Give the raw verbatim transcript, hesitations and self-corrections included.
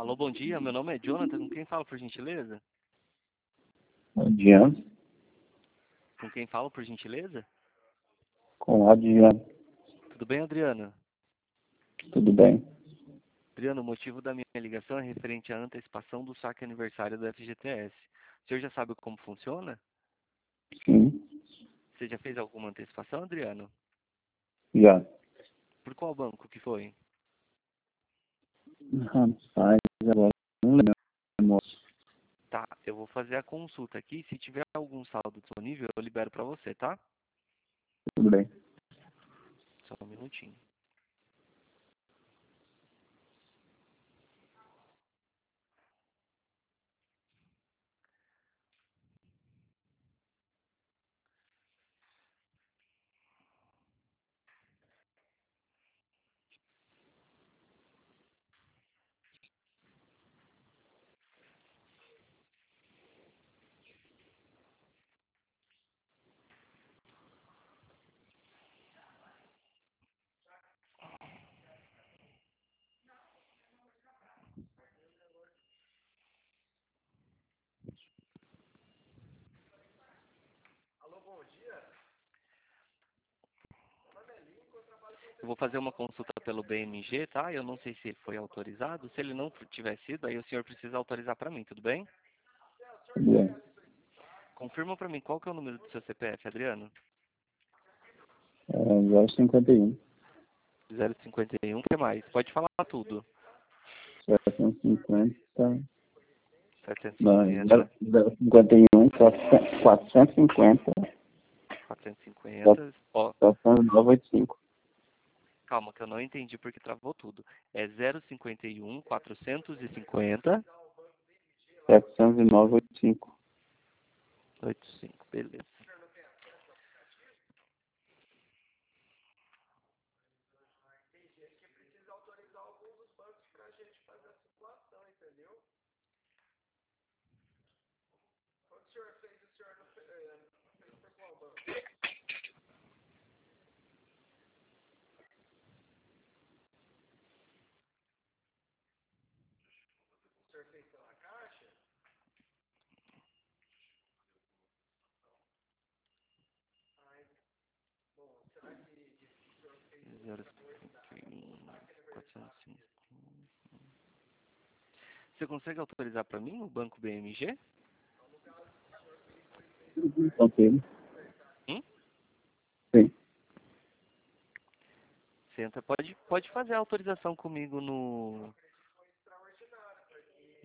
Alô, bom dia. Meu nome é Jonathan. Com quem falo, por gentileza? Adriano, Com quem falo, por gentileza? com Adriano, Tudo bem, Adriano? tudo bem? Adriano, o motivo da minha ligação é referente à antecipação do saque aniversário do F G T S. O senhor já sabe como funciona? Sim, Você já fez alguma antecipação, Adriano? já. Por qual banco que foi? Rapaz, agora não lembro, moço. Tá, eu vou fazer a consulta aqui. Se tiver algum saldo disponível, eu libero para você, tá? Tudo bem. Só um minutinho. Eu vou fazer uma consulta pelo B M G, tá? Eu não sei se foi autorizado. Se ele não tiver sido, aí o senhor precisa autorizar para mim, tudo bem? Tudo bem. Confirma para mim qual que é o número do seu C P F, Adriano? É zero cinquenta e um, zero cinquenta e um, o que mais? Pode falar tudo. setecentos e cinquenta, setecentos e não, cinquenta, zero cinquenta e um, quatrocentos e cinquenta, quatrocentos e cinquenta. Ó, quatrocentos e nove, oitenta e cinco. calma que eu não entendi porque travou tudo. É zero cinquenta e um, quatrocentos e cinquenta, setecentos e nove, oitenta e cinco. oitenta e cinco, beleza. zero cinquenta e um, quatrocentos e cinco. Você consegue autorizar para mim o banco B M G? Ok. Hum? Sim. Você entra, pode, pode fazer a autorização comigo no,